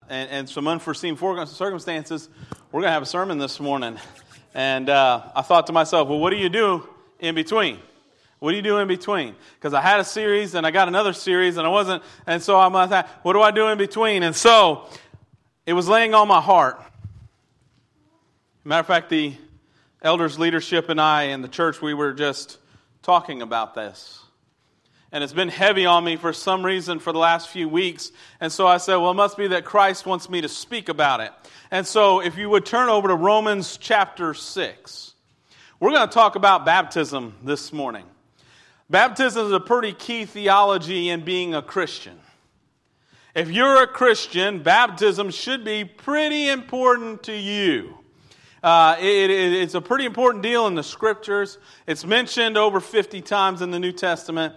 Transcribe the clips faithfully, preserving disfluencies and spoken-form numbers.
and, and some unforeseen circumstances, we're going to have a sermon this morning. And uh, I thought to myself, well, what do you do in between? What do you do in between? Because I had a series and I got another series and I wasn't, and so I'm like, what do I do in between? And so it was laying on my heart. Matter of fact, the elders leadership and I in the church, we were just talking about this. And it's been heavy on me for some reason for the last few weeks. And so I said, well, it must be that Christ wants me to speak about it. And so if you would turn over to Romans chapter six. We're going to talk about baptism this morning. Baptism is a pretty key theology in being a Christian. If you're a Christian, baptism should be pretty important to you. Uh, it, it, it's a pretty important deal in the Scriptures. It's mentioned over fifty times in the New Testament.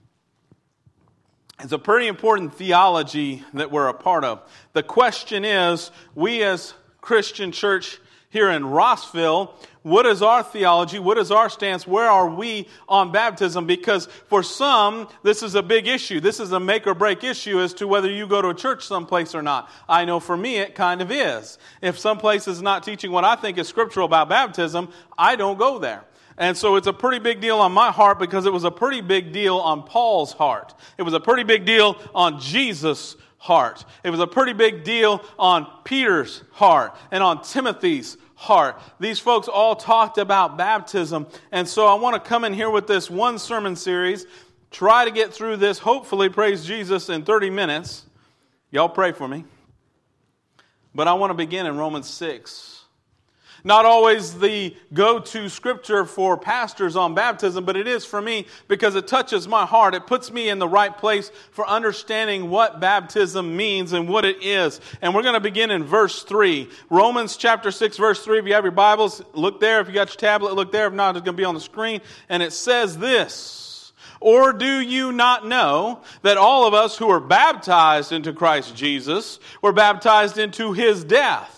It's a pretty important theology that we're a part of. The question is, we as Christian church here in Rossville, what is our theology? What is our stance? Where are we on baptism? Because for some, this is a big issue. This is a make or break issue as to whether you go to a church someplace or not. I know for me it kind of is. If some place is not teaching what I think is scriptural about baptism, I don't go there. And so it's a pretty big deal on my heart because it was a pretty big deal on Paul's heart. It was a pretty big deal on Jesus' heart. It was a pretty big deal on Peter's heart and on Timothy's heart. These folks all talked about baptism. And so I want to come in here with this one sermon series, try to get through this, hopefully, praise Jesus, in thirty minutes. Y'all pray for me. But I want to begin in Romans six. Not always the go-to scripture for pastors on baptism, but it is for me because it touches my heart. It puts me in the right place for understanding what baptism means and what it is. And we're going to begin in verse three. Romans chapter six, verse three. If you have your Bibles, look there. If you got your tablet, look there. If not, it's going to be on the screen. And it says this: or do you not know that all of us who are baptized into Christ Jesus were baptized into His death?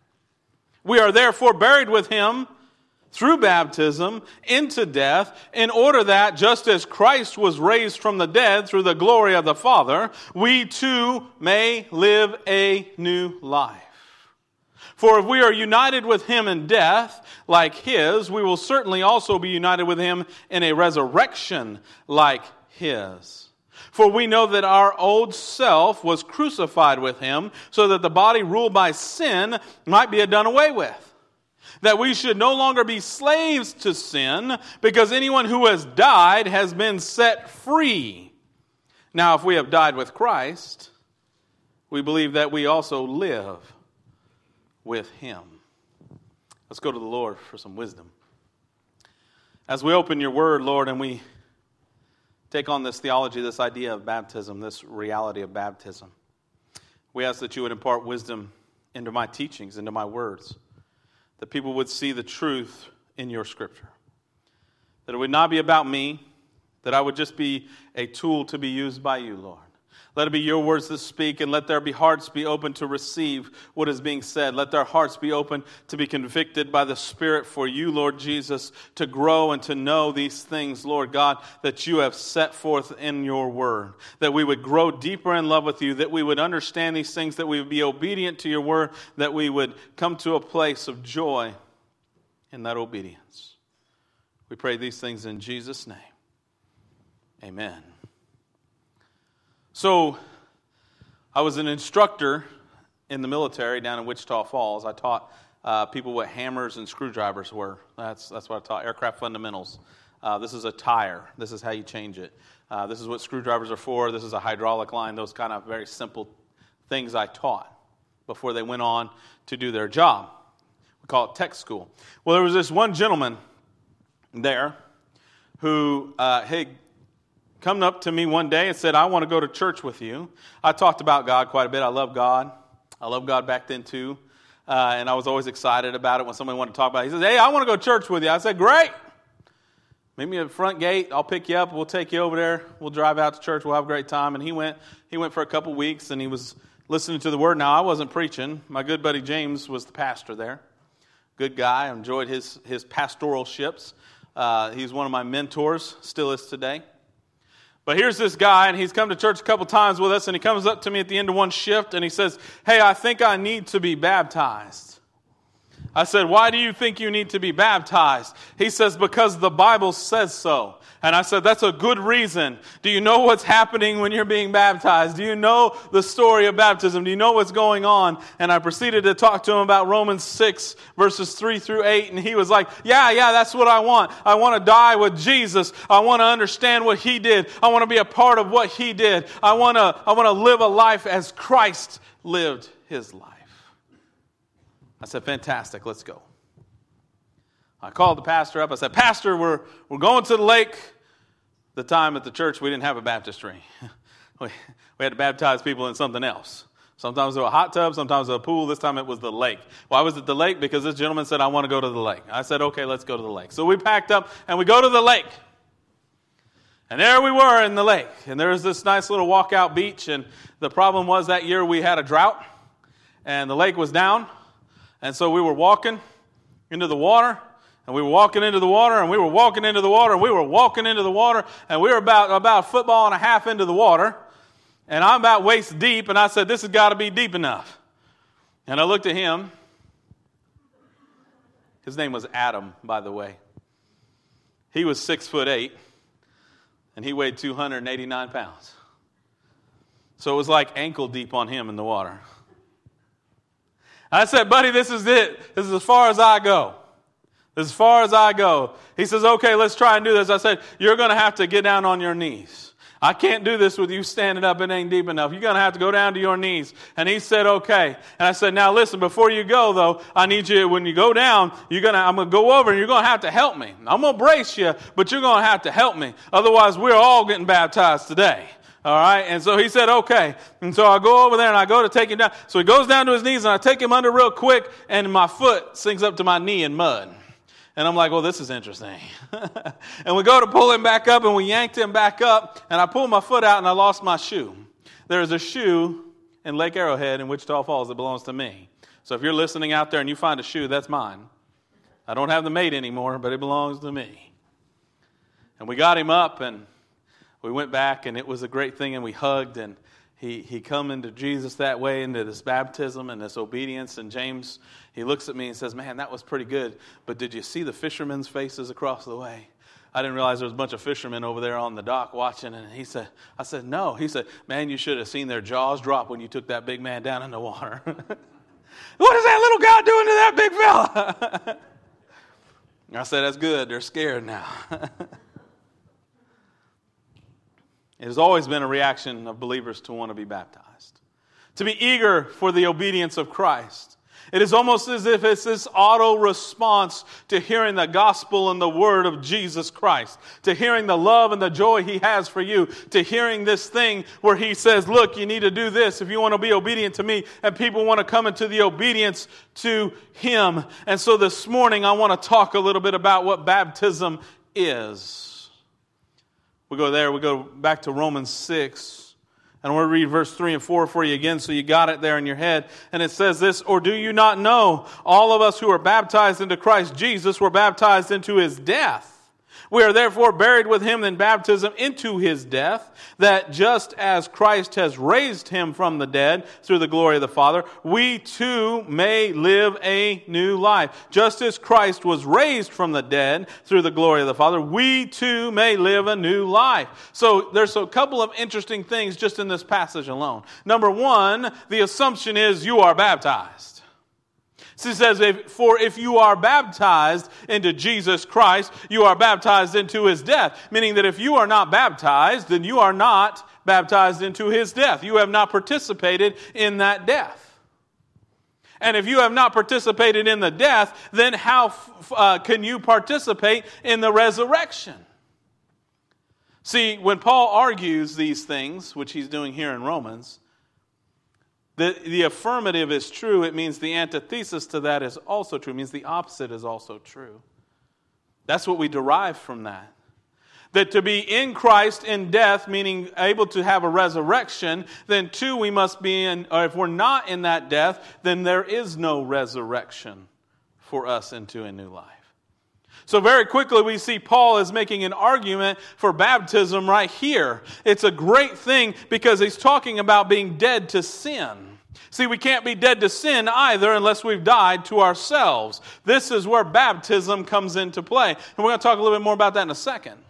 We are therefore buried with Him through baptism into death, in order that, just as Christ was raised from the dead through the glory of the Father, we too may live a new life. For if we are united with Him in death like His, we will certainly also be united with Him in a resurrection like His. For we know that our old self was crucified with Him, so that the body ruled by sin might be done away with. That we should no longer be slaves to sin, because anyone who has died has been set free. Now, if we have died with Christ, we believe that we also live with Him. Let's go to the Lord for some wisdom. As we open your word, Lord, and we take on this theology, this idea of baptism, this reality of baptism, we ask that you would impart wisdom into my teachings, into my words, that people would see the truth in your scripture, that it would not be about me, that I would just be a tool to be used by you, Lord. Let it be your words that speak, and let their be hearts be open to receive what is being said. Let their hearts be open to be convicted by the Spirit for you, Lord Jesus, to grow and to know these things, Lord God, that you have set forth in your word. That we would grow deeper in love with you, that we would understand these things, that we would be obedient to your word, that we would come to a place of joy in that obedience. We pray these things in Jesus' name. Amen. So, I was an instructor in the military down in Wichita Falls. I taught uh, people what hammers and screwdrivers were. That's that's what I taught, aircraft fundamentals. Uh, this is a tire. This is how you change it. Uh, this is what screwdrivers are for. This is a hydraulic line. Those kind of very simple things I taught before they went on to do their job. We call it tech school. Well, there was this one gentleman there who uh, had come up to me one day and said, I want to go to church with you. I talked about God quite a bit. I love God. I love God back then too. Uh, and I was always excited about it when somebody wanted to talk about it. He says, hey, I want to go to church with you. I said, great. Meet me at the front gate. I'll pick you up. We'll take you over there. We'll drive out to church. We'll have a great time. And he went He went for a couple weeks, and he was listening to the word. Now, I wasn't preaching. My good buddy James was the pastor there. Good guy. I enjoyed his, his pastoralships. Uh, he's one of my mentors, still is today. But here's this guy, and he's come to church a couple times with us, and he comes up to me at the end of one shift, and he says, hey, I think I need to be baptized. I said, why do you think you need to be baptized? He says, because the Bible says so. And I said, that's a good reason. Do you know what's happening when you're being baptized? Do you know the story of baptism? Do you know what's going on? And I proceeded to talk to him about Romans six, verses three through eight. And he was like, yeah, yeah, that's what I want. I want to die with Jesus. I want to understand what he did. I want to be a part of what he did. I want to, I want to live a life as Christ lived his life. I said, fantastic, let's go. I called the pastor up. I said, Pastor, we're we're going to the lake. The time at the church, we didn't have a baptistry. we, we had to baptize people in something else. Sometimes it was a hot tub, sometimes it was a pool. This time it was the lake. Why was it the lake? Because this gentleman said, I want to go to the lake. I said, okay, let's go to the lake. So we packed up and we go to the lake. And there we were in the lake. And there was this nice little walkout beach. And the problem was that year we had a drought. And the lake was down. And so we were walking into the water. And we were walking into the water, and we were walking into the water, and we were walking into the water, and we were about, about a football and a half into the water. And I'm about waist deep, and I said, this has got to be deep enough. And I looked at him. His name was Adam, by the way. He was six foot eight, and he weighed two hundred eighty-nine pounds. So it was like ankle deep on him in the water. I said, buddy, this is it. This is as far as I go. As far as I go. He says, okay, let's try and do this. I said, you're going to have to get down on your knees. I can't do this with you standing up. It ain't deep enough. You're going to have to go down to your knees. And he said, okay. And I said, now listen, before you go, though, I need you, when you go down, you're gonna, I'm going to go over and you're going to have to help me. I'm going to brace you, but you're going to have to help me. Otherwise, we're all getting baptized today. All right. And so he said, okay. And so I go over there and I go to take him down. So he goes down to his knees and I take him under real quick and my foot sinks up to my knee in mud. And I'm like, well, this is interesting. And we go to pull him back up, and we yanked him back up, and I pulled my foot out, and I lost my shoe. There's a shoe in Lake Arrowhead in Wichita Falls that belongs to me. So if you're listening out there and you find a shoe, that's mine. I don't have the mate anymore, but it belongs to me. And we got him up, and we went back, and it was a great thing, and we hugged, and He he come into Jesus that way, into this baptism and this obedience. And James, he looks at me and says, man, that was pretty good. But did you see the fishermen's faces across the way? I didn't realize there was a bunch of fishermen over there on the dock watching. And he said, I said, no. He said, man, you should have seen their jaws drop when you took that big man down in the water. What is that little guy doing to that big fella? I said, that's good. They're scared now. It has always been a reaction of believers to want to be baptized, to be eager for the obedience of Christ. It is almost as if it's this auto response to hearing the gospel and the word of Jesus Christ, to hearing the love and the joy he has for you, to hearing this thing where he says, look, you need to do this if you want to be obedient to me, and people want to come into the obedience to him. And so this morning I want to talk a little bit about what baptism is. We go there, we go back to Romans six, and we'll read verse three and four for you again so you got it there in your head. And it says this, or do you not know, all of us who are baptized into Christ Jesus were baptized into his death? We are therefore buried with him in baptism into his death, that just as Christ has raised him from the dead through the glory of the Father, we too may live a new life. Just as Christ was raised from the dead through the glory of the Father, we too may live a new life. So there's a couple of interesting things just in this passage alone. Number one, the assumption is you are baptized. So he says, if, for if you are baptized into Jesus Christ, you are baptized into his death. Meaning that if you are not baptized, then you are not baptized into his death. You have not participated in that death. And if you have not participated in the death, then how uh, can you participate in the resurrection? See, when Paul argues these things, which he's doing here in Romans, The, the affirmative is true. It means the antithesis to that is also true. It means the opposite is also true. That's what we derive from that. That to be in Christ in death, meaning able to have a resurrection, then two, we must be in, or if we're not in that death, then there is no resurrection for us into a new life. So very quickly we see Paul is making an argument for baptism right here. It's a great thing because he's talking about being dead to sin. See, we can't be dead to sin either unless we've died to ourselves. This is where baptism comes into play. And we're going to talk a little bit more about that in a second.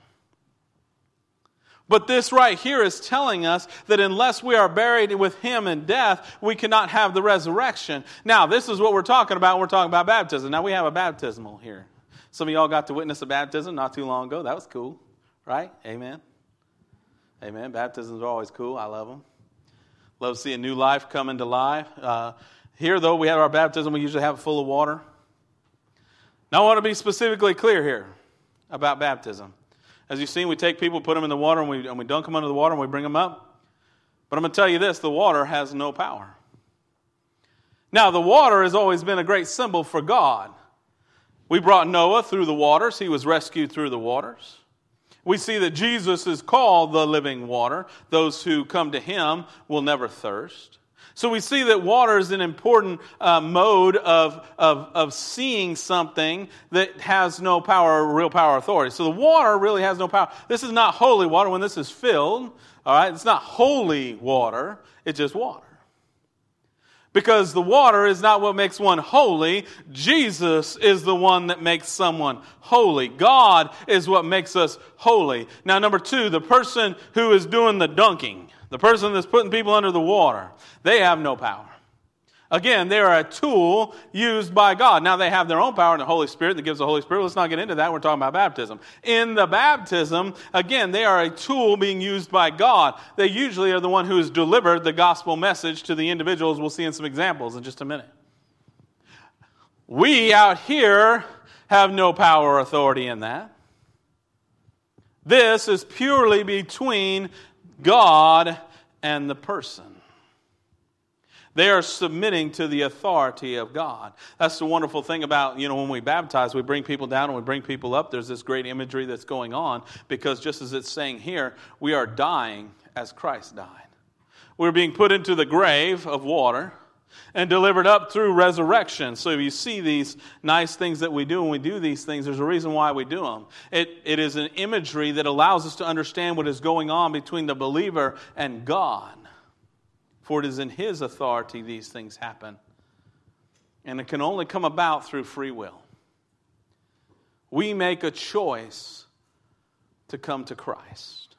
But this right here is telling us that unless we are buried with Him in death, we cannot have the resurrection. Now, this is what we're talking about when we're talking about baptism. Now, we have a baptismal here. Some of y'all got to witness a baptism not too long ago. That was cool, right? Amen. Amen. Baptisms are always cool. I love them. Love seeing new life come into life. Uh, here, though, we have our baptism. We usually have it full of water. Now, I want to be specifically clear here about baptism. As you've seen, we take people, put them in the water, and we, and we dunk them under the water, and we bring them up. But I'm going to tell you this, the water has no power. Now, the water has always been a great symbol for God. We brought Noah through the waters. He was rescued through the waters. We see that Jesus is called the living water. Those who come to Him will never thirst. So we see that water is an important uh, mode of, of, of seeing something that has no power, real power or authority. So the water really has no power. This is not holy water when this is filled. All right, it's not holy water. It's just water. Because the water is not what makes one holy. Jesus is the one that makes someone holy. God is what makes us holy. Now, number two, the person who is doing the dunking, the person that's putting people under the water, they have no power. Again, they are a tool used by God. Now, they have their own power in the Holy Spirit that gives the Holy Spirit. Let's not get into that. We're talking about baptism. In the baptism, again, they are a tool being used by God. They usually are the one who has delivered the gospel message to the individuals. We'll see in some examples in just a minute. We out here have no power or authority in that. This is purely between God and the person. They are submitting to the authority of God. That's the wonderful thing about, you know, when we baptize, we bring people down and we bring people up. There's this great imagery that's going on because just as it's saying here, we are dying as Christ died. We're being put into the grave of water and delivered up through resurrection. So if you see these nice things that we do when we do these things, there's a reason why we do them. It, it is an imagery that allows us to understand what is going on between the believer and God. For it is in His authority these things happen. And it can only come about through free will. We make a choice to come to Christ.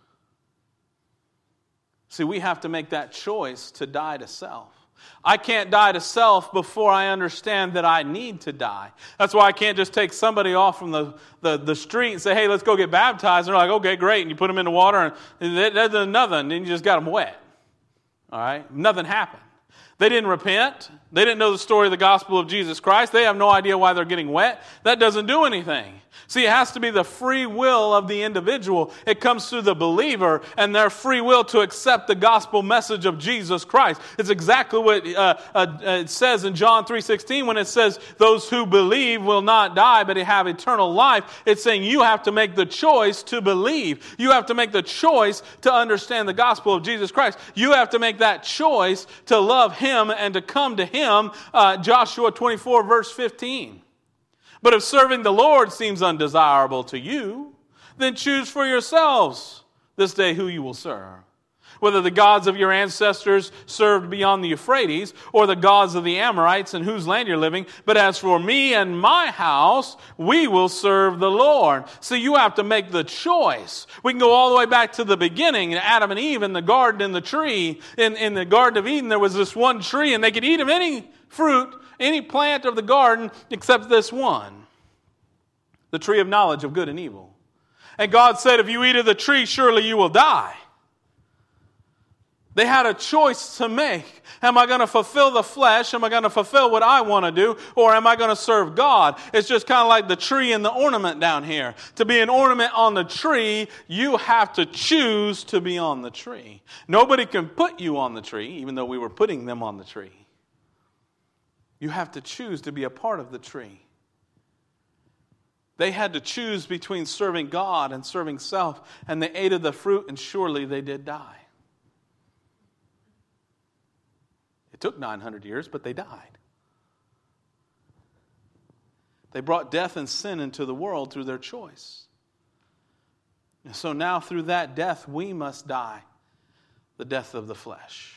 See, we have to make that choice to die to self. I can't die to self before I understand that I need to die. That's why I can't just take somebody off from the, the, the street and say, hey, let's go get baptized. And they're like, okay, great. And you put them in the water and that does nothing. And then you just got them wet. All right? Nothing happened. They didn't repent. They didn't know the story of the gospel of Jesus Christ. They have no idea why they're getting wet. That doesn't do anything. See, it has to be the free will of the individual. It comes through the believer and their free will to accept the gospel message of Jesus Christ. It's exactly what uh, uh, it says in John three sixteen when it says, those who believe will not die but have eternal life. It's saying you have to make the choice to believe. You have to make the choice to understand the gospel of Jesus Christ. You have to make that choice to love Him and to come to Him. Uh, Joshua twenty-four verse fifteen. But if serving the Lord seems undesirable to you, then choose for yourselves this day who you will serve. Whether the gods of your ancestors served beyond the Euphrates, or the gods of the Amorites in whose land you're living. But as for me and my house, we will serve the Lord. So you have to make the choice. We can go all the way back to the beginning, Adam and Eve in the garden and the tree. In, in the Garden of Eden, there was this one tree, and they could eat of any fruit, any plant of the garden, except this one. The tree of knowledge of good and evil. And God said, if you eat of the tree, surely you will die. They had a choice to make. Am I going to fulfill the flesh? Am I going to fulfill what I want to do? Or am I going to serve God? It's just kind of like the tree and the ornament down here. To be an ornament on the tree, you have to choose to be on the tree. Nobody can put you on the tree, even though we were putting them on the tree. You have to choose to be a part of the tree. They had to choose between serving God and serving self, and they ate of the fruit, and surely they did die. It took nine hundred years, but they died. They brought death and sin into the world through their choice. And so now through that death, we must die the death of the flesh.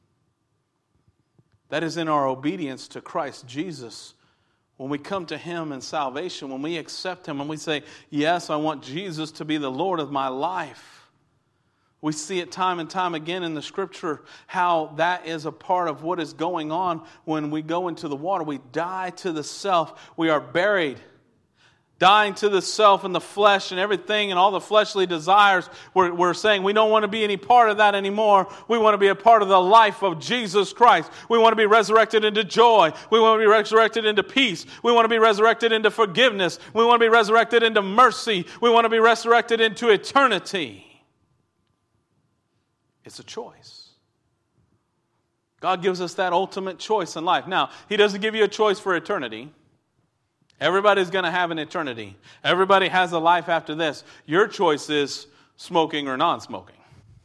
That is in our obedience to Christ Jesus. When we come to Him in salvation, when we accept Him, when we say, yes, I want Jesus to be the Lord of my life. We see it time and time again in the Scripture how that is a part of what is going on when we go into the water. We die to the self. We are buried. Dying to the self and the flesh and everything and all the fleshly desires. We're, we're saying we don't want to be any part of that anymore. We want to be a part of the life of Jesus Christ. We want to be resurrected into joy. We want to be resurrected into peace. We want to be resurrected into forgiveness. We want to be resurrected into mercy. We want to be resurrected into eternity. It's a choice. God gives us that ultimate choice in life. Now, He doesn't give you a choice for eternity. Everybody's going to have an eternity. Everybody has a life after this. Your choice is smoking or non-smoking.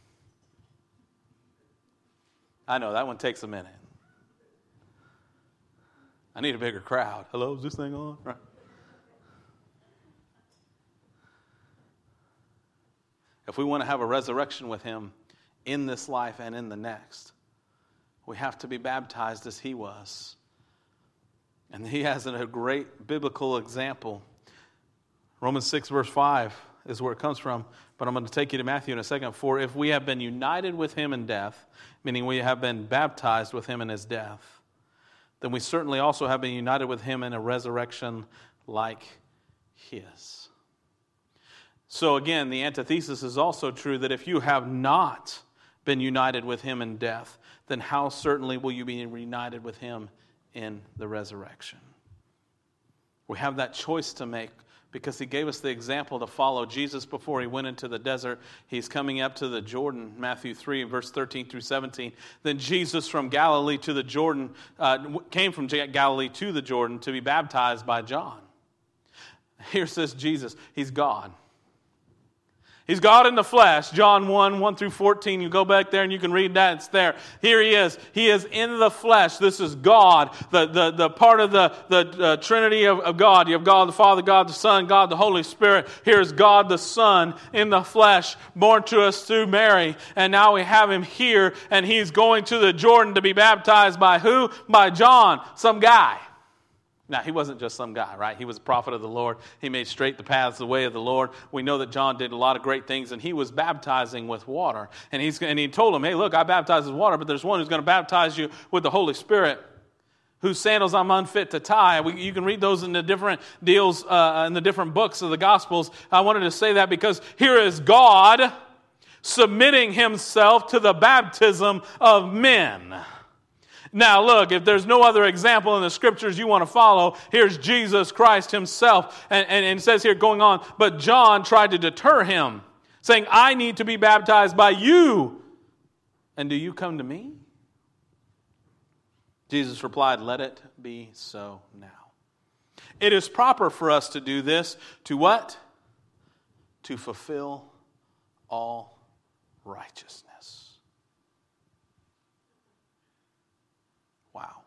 I know, that one takes a minute. I need a bigger crowd. Hello, is this thing on? Right. If we want to have a resurrection with Him in this life and in the next, we have to be baptized as He was. And He has a great biblical example. Romans six verse five is where it comes from. But I'm going to take you to Matthew in a second. For if we have been united with Him in death, meaning we have been baptized with Him in His death, then we certainly also have been united with Him in a resurrection like His. So again, the antithesis is also true that if you have not been united with Him in death, then how certainly will you be reunited with Him in the resurrection? We have that choice to make because He gave us the example to follow. Jesus, before He went into the desert, He's coming up to the Jordan, Matthew three, verse thirteen through seventeen. Then Jesus from Galilee to the Jordan, uh, came from Galilee to the Jordan to be baptized by John. Here says Jesus, He's God. He's God in the flesh. John one, one through fourteen. You go back there and you can read that. It's there. Here He is. He is in the flesh. This is God, the, the, the part of the, the uh, Trinity of, of God. You have God the Father, God the Son, God the Holy Spirit. Here's God the Son in the flesh, born to us through Mary. And now we have Him here, and He's going to the Jordan to be baptized by who? By John, some guy. Now, he wasn't just some guy, right? He was a prophet of the Lord. He made straight the paths, the way of the Lord. We know that John did a lot of great things, and he was baptizing with water. And he's and he told him, hey, look, I baptize with water, but there's one who's going to baptize you with the Holy Spirit, whose sandals I'm unfit to tie. We, you can read those in the different deals, uh, in the different books of the Gospels. I wanted to say that because here is God submitting Himself to the baptism of men. Now look, if there's no other example in the Scriptures you want to follow, here's Jesus Christ Himself. And, and, and it says here going on, but John tried to deter Him, saying, I need to be baptized by you. And do you come to me? Jesus replied, let it be so now. It is proper for us to do this to what? To fulfill all righteousness. Wow.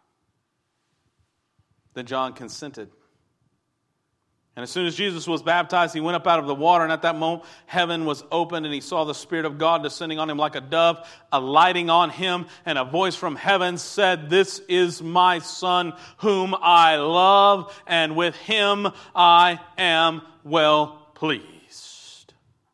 Then John consented. And as soon as Jesus was baptized, He went up out of the water, and at that moment, heaven was opened, and He saw the Spirit of God descending on Him like a dove, alighting on Him, and a voice from heaven said, this is my Son, whom I love, and with Him I am well pleased.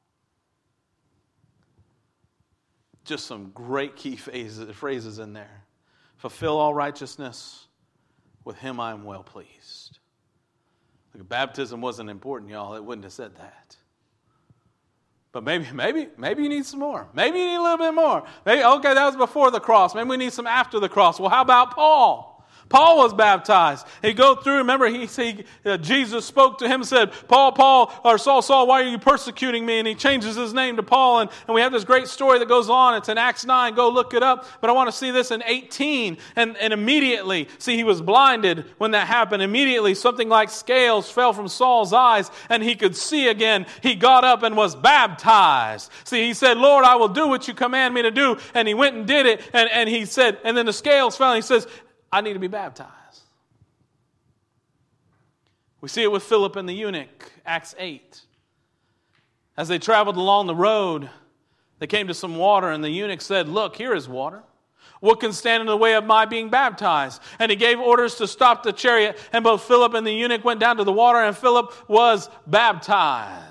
Just some great key phrases in there. Fulfill all righteousness. With Him I am well pleased. Look, if baptism wasn't important, y'all, it wouldn't have said that. But maybe, maybe, maybe you need some more. Maybe you need a little bit more. Maybe, okay, that was before the cross. Maybe we need some after the cross. Well, how about Paul? Paul was baptized. He go through, remember, he, he uh, Jesus spoke to him and said, Paul, Paul, or Saul, Saul, why are you persecuting me? And he changes his name to Paul. And, and we have this great story that goes on. It's in Acts nine. Go look it up. But I want to see this in eighteen. And, and immediately, see, he was blinded when that happened. Immediately, something like scales fell from Saul's eyes, and he could see again. He got up and was baptized. See, he said, Lord, I will do what you command me to do. And he went and did it. And, and he said, and then the scales fell, and he says, I need to be baptized. We see it with Philip and the eunuch, Acts eight. As they traveled along the road, they came to some water, and the eunuch said, "Look, here is water. What can stand in the way of my being baptized?" And he gave orders to stop the chariot, and both Philip and the eunuch went down to the water, and Philip was baptized.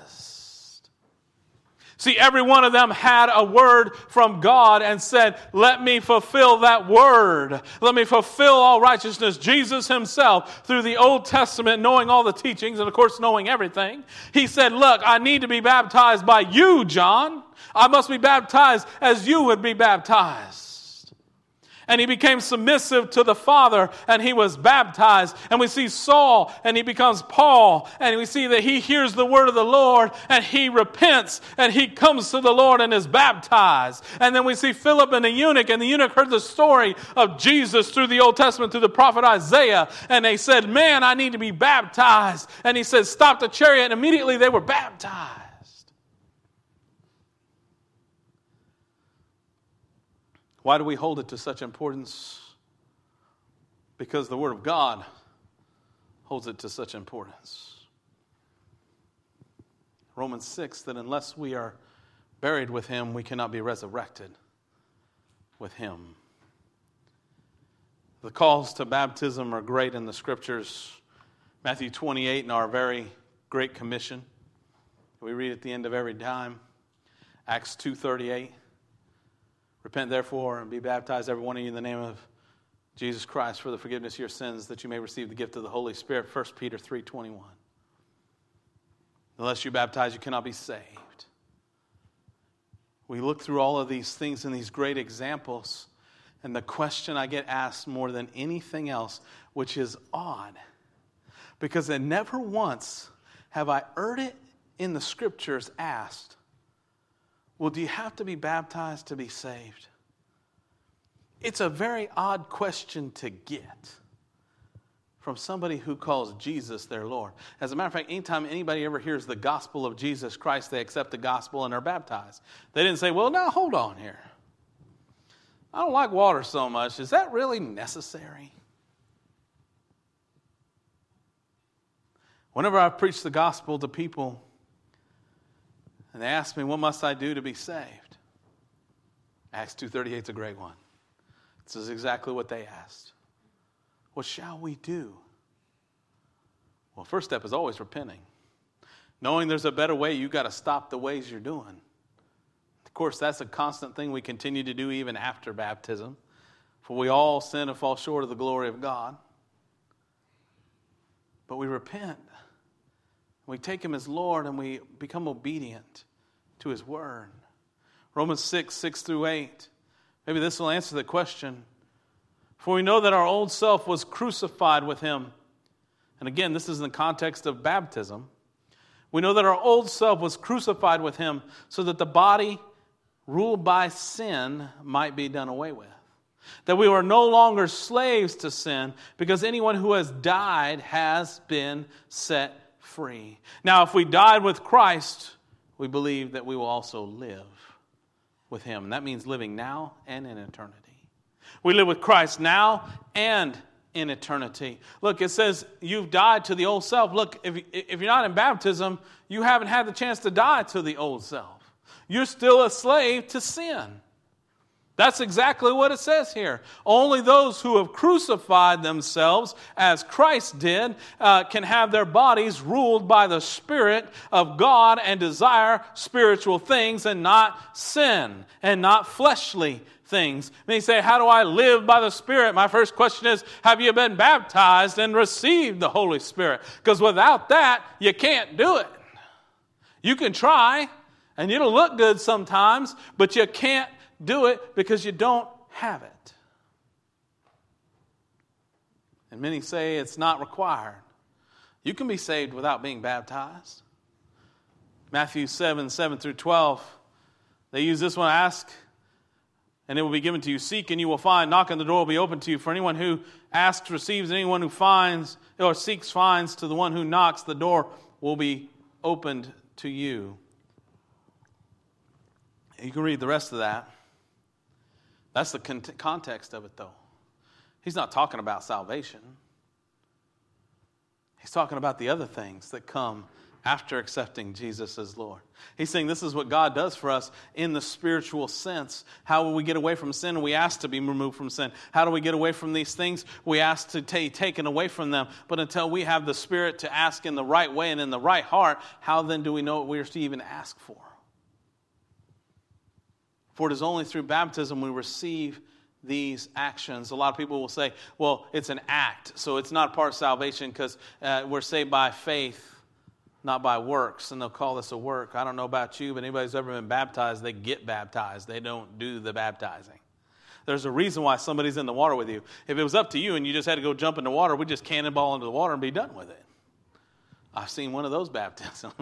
See, every one of them had a word from God and said, let me fulfill that word. Let me fulfill all righteousness. Jesus himself, through the Old Testament, knowing all the teachings, and of course knowing everything, he said, look, I need to be baptized by you, John. I must be baptized as you would be baptized. And he became submissive to the Father, and he was baptized. And we see Saul, and he becomes Paul, and we see that he hears the word of the Lord, and he repents, and he comes to the Lord and is baptized. And then we see Philip and the eunuch, and the eunuch heard the story of Jesus through the Old Testament, through the prophet Isaiah, and they said, man, I need to be baptized. And he said, stop the chariot, and immediately they were baptized. Why do we hold it to such importance? Because the Word of God holds it to such importance. Romans six, that unless we are buried with Him, we cannot be resurrected with Him. The calls to baptism are great in the Scriptures. Matthew twenty-eight in our very Great Commission, we read at the end of every time. Acts two thirty-eight. Repent therefore and be baptized, every one of you, in the name of Jesus Christ for the forgiveness of your sins, that you may receive the gift of the Holy Spirit. First Peter three twenty-one. Unless you're baptized, you cannot be saved. We look through all of these things and these great examples, and the question I get asked more than anything else, which is odd, because I never once have I heard it in the Scriptures asked, well, do you have to be baptized to be saved? It's a very odd question to get from somebody who calls Jesus their Lord. As a matter of fact, anytime anybody ever hears the gospel of Jesus Christ, they accept the gospel and are baptized. They didn't say, well, now hold on here. I don't like water so much. Is that really necessary? Whenever I preach the gospel to people, and they ask me, what must I do to be saved? Acts two thirty-eight is a great one. This is exactly what they asked. What shall we do? Well, first step is always repenting. Knowing there's a better way, you've got to stop the ways you're doing. Of course, that's a constant thing we continue to do even after baptism. For we all sin and fall short of the glory of God. But we repent. We take Him as Lord and we become obedient to His Word. Romans six, six through eight. Maybe this will answer the question. For we know that our old self was crucified with Him. And again, this is in the context of baptism. We know that our old self was crucified with Him so that the body ruled by sin might be done away with. That we are no longer slaves to sin because anyone who has died has been set free. Now, if we died with Christ, we believe that we will also live with Him. And that means living now and in eternity. We live with Christ now and in eternity. Look, it says you've died to the old self. Look, if, if you're not in baptism, you haven't had the chance to die to the old self. You're still a slave to sin. That's exactly what it says here. Only those who have crucified themselves, as Christ did, uh, can have their bodies ruled by the Spirit of God and desire spiritual things and not sin and not fleshly things. And you say, how do I live by the Spirit? My first question is, have you been baptized and received the Holy Spirit? Because without that, you can't do it. You can try, and it'll look good sometimes, but you can't do it because you don't have it. And many say it's not required. You can be saved without being baptized. Matthew seven, seven through twelve. They use this one, ask, and it will be given to you. Seek, and you will find. Knock, and the door will be opened to you. For anyone who asks receives, and anyone who finds or seeks finds. To the one who knocks, the door will be opened to you. You can read the rest of that. That's the context of it, though. He's not talking about salvation. He's talking about the other things that come after accepting Jesus as Lord. He's saying this is what God does for us in the spiritual sense. How will we get away from sin? We ask to be removed from sin. How do we get away from these things? We ask to be taken away from them. But until we have the Spirit to ask in the right way and in the right heart, how then do we know what we are to even ask for? For it is only through baptism we receive these actions. A lot of people will say, well, it's an act, so it's not part of salvation because uh, we're saved by faith, not by works, and they'll call this a work. I don't know about you, but anybody who's ever been baptized, they get baptized. They don't do the baptizing. There's a reason why somebody's in the water with you. If it was up to you and you just had to go jump in the water, we'd just cannonball into the water and be done with it. I've seen one of those baptisms.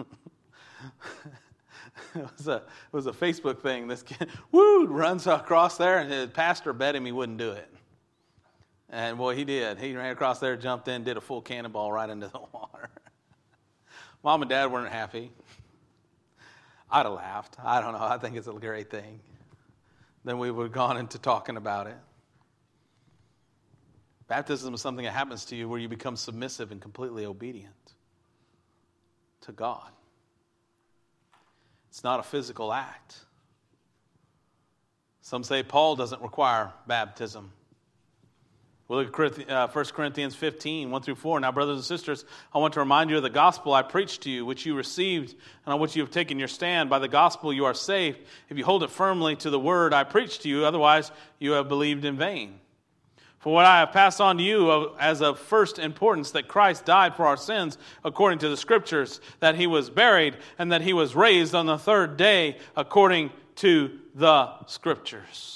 It was a it was a Facebook thing. This kid, woo, runs across there, and his pastor bet him he wouldn't do it. And boy, he did. He ran across there, jumped in, did a full cannonball right into the water. Mom and Dad weren't happy. I'd have laughed. I don't know. I think it's a great thing. Then we would have gone into talking about it. Baptism is something that happens to you where you become submissive and completely obedient to God. It's not a physical act. Some say Paul doesn't require baptism. We look at uh, First Corinthians fifteen, one through four. Now, brothers and sisters, I want to remind you of the gospel I preached to you, which you received, and on which you have taken your stand. By the gospel you are saved, if you hold it firmly to the word I preached to you. Otherwise, you have believed in vain. For what I have passed on to you as of first importance, that Christ died for our sins according to the Scriptures, that he was buried, and that he was raised on the third day according to the Scriptures.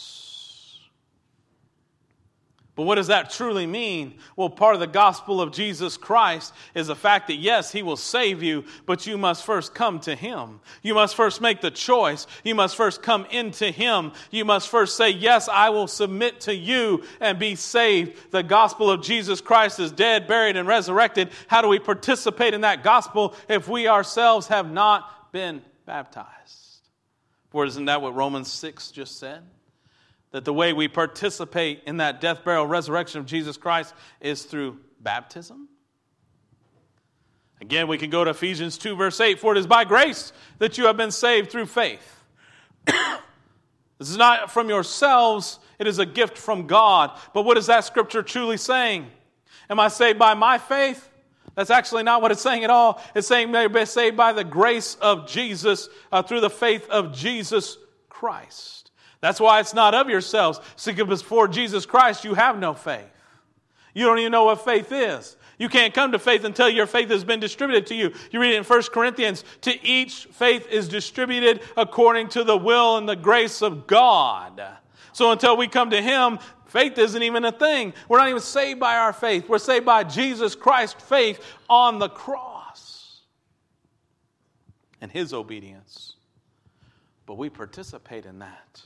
But what does that truly mean? Well, part of the gospel of Jesus Christ is the fact that, yes, he will save you, but you must first come to him. You must first make the choice. You must first come into him. You must first say, yes, I will submit to you and be saved. The gospel of Jesus Christ is dead, buried, and resurrected. How do we participate in that gospel if we ourselves have not been baptized? For isn't that what Romans six just said? That the way we participate in that death, burial, resurrection of Jesus Christ is through baptism. Again, we can go to Ephesians two, verse eight. For it is by grace that you have been saved through faith. This is not from yourselves. It is a gift from God. But what is that scripture truly saying? Am I saved by my faith? That's actually not what it's saying at all. It's saying they've been saved by the grace of Jesus, uh, through the faith of Jesus Christ. That's why it's not of yourselves. See, because before Jesus Christ, you have no faith. You don't even know what faith is. You can't come to faith until your faith has been distributed to you. You read it in First Corinthians. To each faith is distributed according to the will and the grace of God. So until we come to him, faith isn't even a thing. We're not even saved by our faith. We're saved by Jesus Christ's faith on the cross and his obedience. But we participate in that.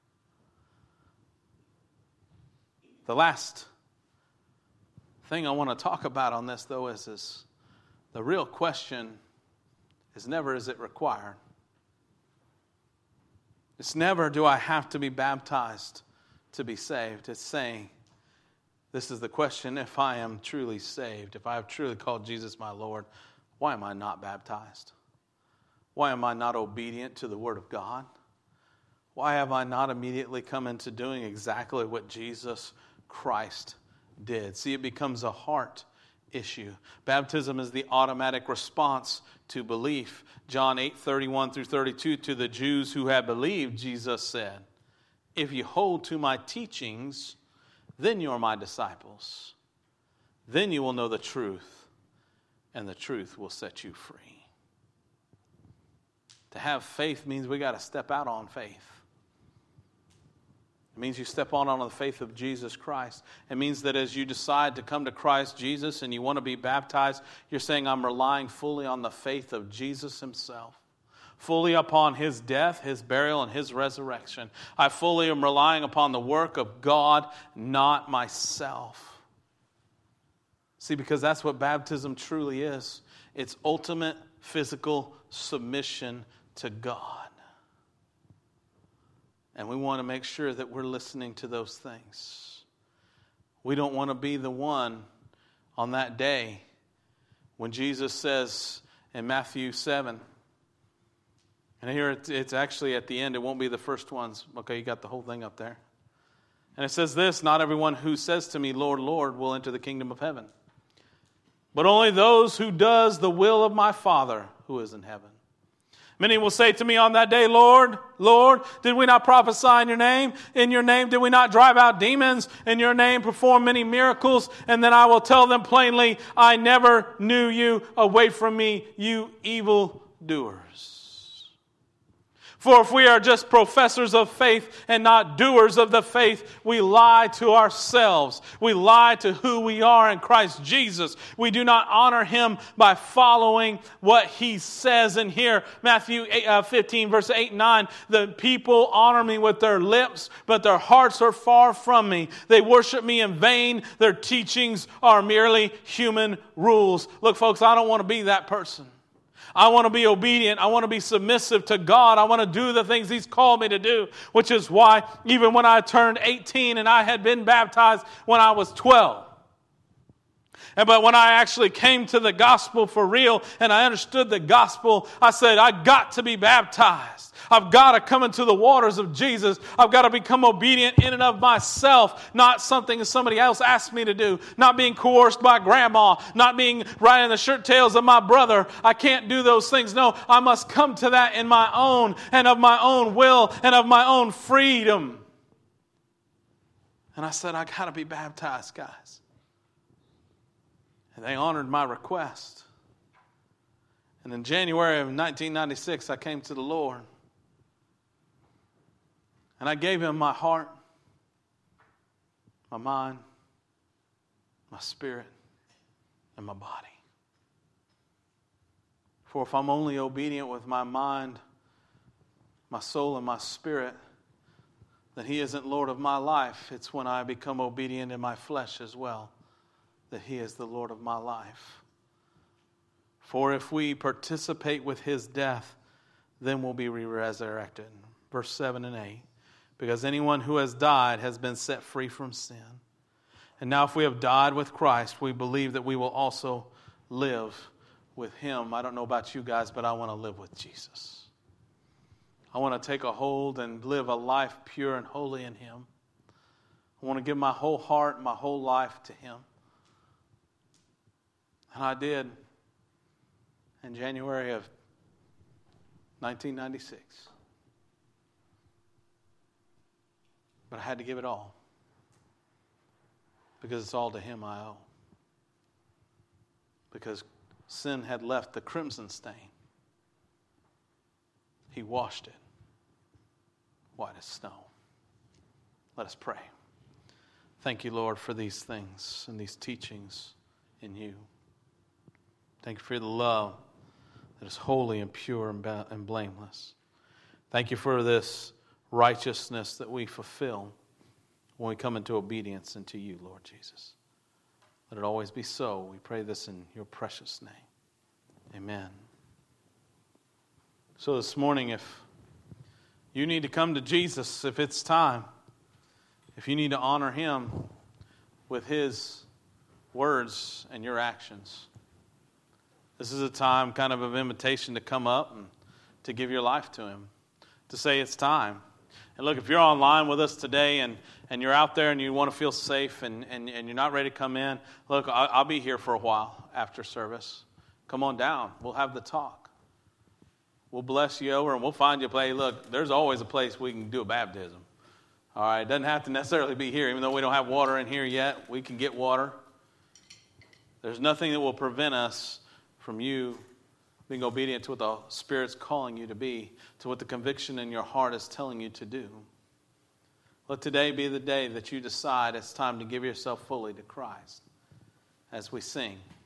The last thing I want to talk about on this, though, is, is the real question is never, is it required? It's never, do I have to be baptized to be saved? It's saying, this is the question, if I am truly saved, if I have truly called Jesus my Lord, why am I not baptized? Why am I not obedient to the Word of God? Why have I not immediately come into doing exactly what Jesus Christ did? See, it becomes a heart issue. Baptism is the automatic response to belief. John eight, thirty-one through thirty-two, to the Jews who had believed, Jesus said, if you hold to my teachings, then you are my disciples. Then you will know the truth, and the truth will set you free. To have faith means we got to step out on faith. It means you step on on the faith of Jesus Christ. It means that as you decide to come to Christ Jesus and you want to be baptized, you're saying, I'm relying fully on the faith of Jesus himself. Fully upon his death, his burial, and his resurrection. I fully am relying upon the work of God, not myself. See, because that's what baptism truly is. It's ultimate physical submission to God. And we want to make sure that we're listening to those things. We don't want to be the one on that day When Jesus says in Matthew seven, and here it's, it's actually at the end, it won't be the first ones. Okay, you got the whole thing up there. And it says this, not everyone who says to me, Lord, Lord, will enter the kingdom of heaven, but only those who does the will of my Father who is in heaven. Many will say to me on that day, Lord, Lord, did we not prophesy in your name? In your name did we not drive out demons? In your name perform many miracles? And then I will tell them plainly, I never knew you. Away from me, you evildoers. For if we are just professors of faith and not doers of the faith, we lie to ourselves. We lie to who we are in Christ Jesus. We do not honor Him by following what He says in here. Matthew fifteen, verse eight and nine, the people honor me with their lips, but their hearts are far from me. They worship me in vain. Their teachings are merely human rules. Look, folks, I don't want to be that person. I want to be obedient. I want to be submissive to God. I want to do the things He's called me to do, which is why even when I turned eighteen and I had been baptized when I was twelve. And but when I actually came to the gospel for real and I understood the gospel, I said, I got to be baptized. I've got to come into the waters of Jesus. I've got to become obedient in and of myself, not something that somebody else asked me to do, not being coerced by grandma, not being riding the shirt tails of my brother. I can't do those things. No, I must come to that in my own and of my own will and of my own freedom. And I said, I got to be baptized, guys. And they honored my request. And in January of nineteen ninety-six, I came to the Lord. And I gave Him my heart, my mind, my spirit, and my body. For if I'm only obedient with my mind, my soul, and my spirit, then He isn't Lord of my life. It's when I become obedient in my flesh as well that He is the Lord of my life. For if we participate with His death, then we'll be resurrected. Verse seven and eight. Because anyone who has died has been set free from sin. And now if we have died with Christ, we believe that we will also live with Him. I don't know about you guys, but I want to live with Jesus. I want to take a hold and live a life pure and holy in Him. I want to give my whole heart, my whole life to Him. And I did in January of nineteen ninety-six. But I had to give it all. Because it's all to Him I owe. Because sin had left the crimson stain. He washed it white as snow. Let us pray. Thank you, Lord, for these things and these teachings in You. Thank you for the love that is holy and pure and blameless. Thank you for this righteousness that we fulfill when we come into obedience into You, Lord Jesus. Let it always be so. We pray this in Your precious name. Amen. So this morning, if you need to come to Jesus, if it's time, if you need to honor Him with His words and your actions, this is a time kind of of invitation to come up and to give your life to Him, to say it's time. And look, if you're online with us today and, and you're out there and you want to feel safe and, and, and you're not ready to come in, look, I'll, I'll be here for a while after service. Come on down. We'll have the talk. We'll bless you over and we'll find you a place. Look, there's always a place we can do a baptism. All right, it doesn't have to necessarily be here. Even though we don't have water in here yet, we can get water. There's nothing that will prevent us from you being obedient to what the Spirit's calling you to be, to what the conviction in your heart is telling you to do. Let today be the day that you decide it's time to give yourself fully to Christ as we sing.